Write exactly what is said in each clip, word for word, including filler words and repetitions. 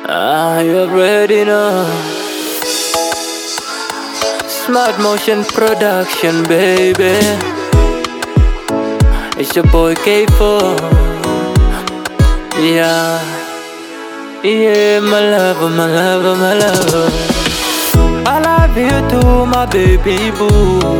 Ah, you already know. Smart Motion Production, baby. It's your boy K four. Yeah, yeah, my lover, my lover, my lover. I love you too, my baby boo.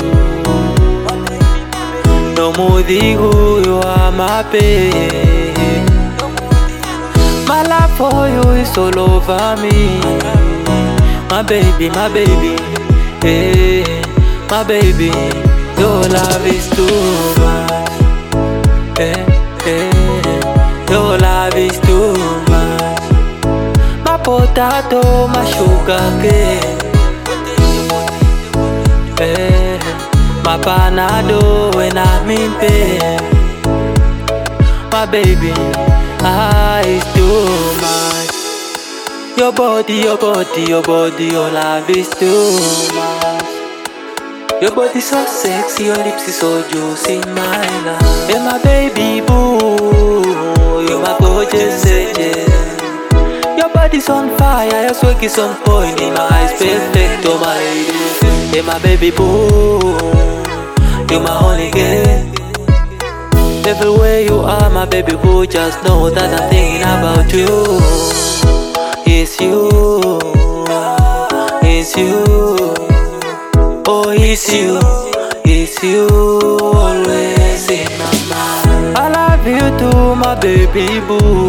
No more digo, you are my babe. My love for you is all over me. My baby, my baby, hey, my baby. Your love is too much, hey, hey. Your love is too much. My potato, my sugar cane, hey. My panado when I'm in pain. My baby, ah, it's too much. Your body, your body, your body, your love is too much. Your body so sexy, your lips is so juicy, my love. You're my baby boo, you're my gorgeous angel. Your body's on fire, your swag is on point. In my eyes, perfect, oh my lady. You're my baby boo, you're my only girl. Everywhere you are, my baby boo, just know that I'm thinking about you. It's you, it's you, oh it's you, it's you, always in my mind. I love you too, my baby boo.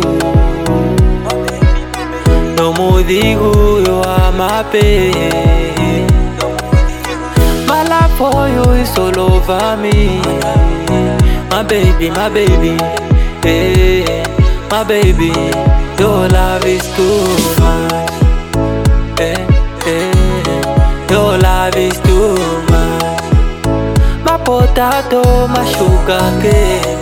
No more digo, you are my babe. My love for you is all over me. My baby, my baby, hey, my baby. Your love is too much, hey, hey. Your love is too much. My potato, my sugar cane,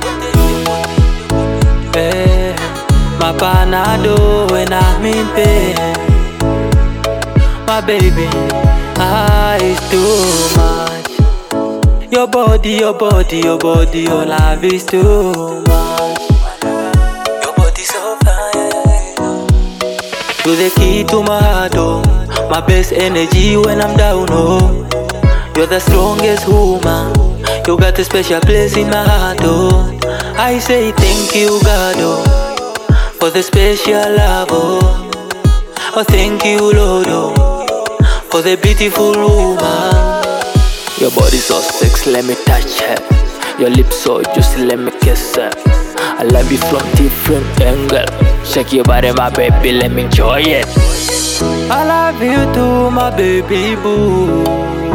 hey. My panado when I'm in pain. My baby, ah, it's too much. Your body, your body, your body, your love is too much. Your body's so fine. You're the key to my heart, oh. My best energy when I'm down, oh. You're the strongest woman. You got a special place in my heart, oh. I say thank you, God, oh, for the special love, oh. Oh, thank you, Lord, oh, for the beautiful woman. Your body so sexy, let me touch her. Your lips so juicy, let me kiss her. I love you from different angles. Shake your body, my baby, let me enjoy it. I love you too, my baby boo.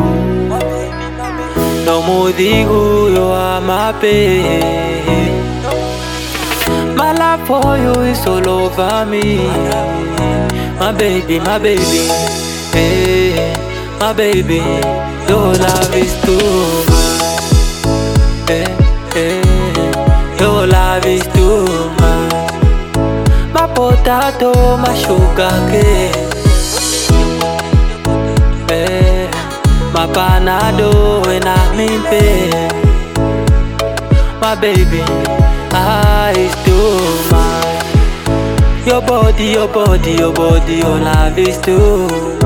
No more digo, you are my babe. My love for you is all over me. My baby, my baby, hey, my baby. Your love is too much, hey, hey. Your love is too much. My potato, my sugar cane, hey. My panado when I'm in pain. My baby, ah, it's too much. Your body, your body, your body, your love is too much.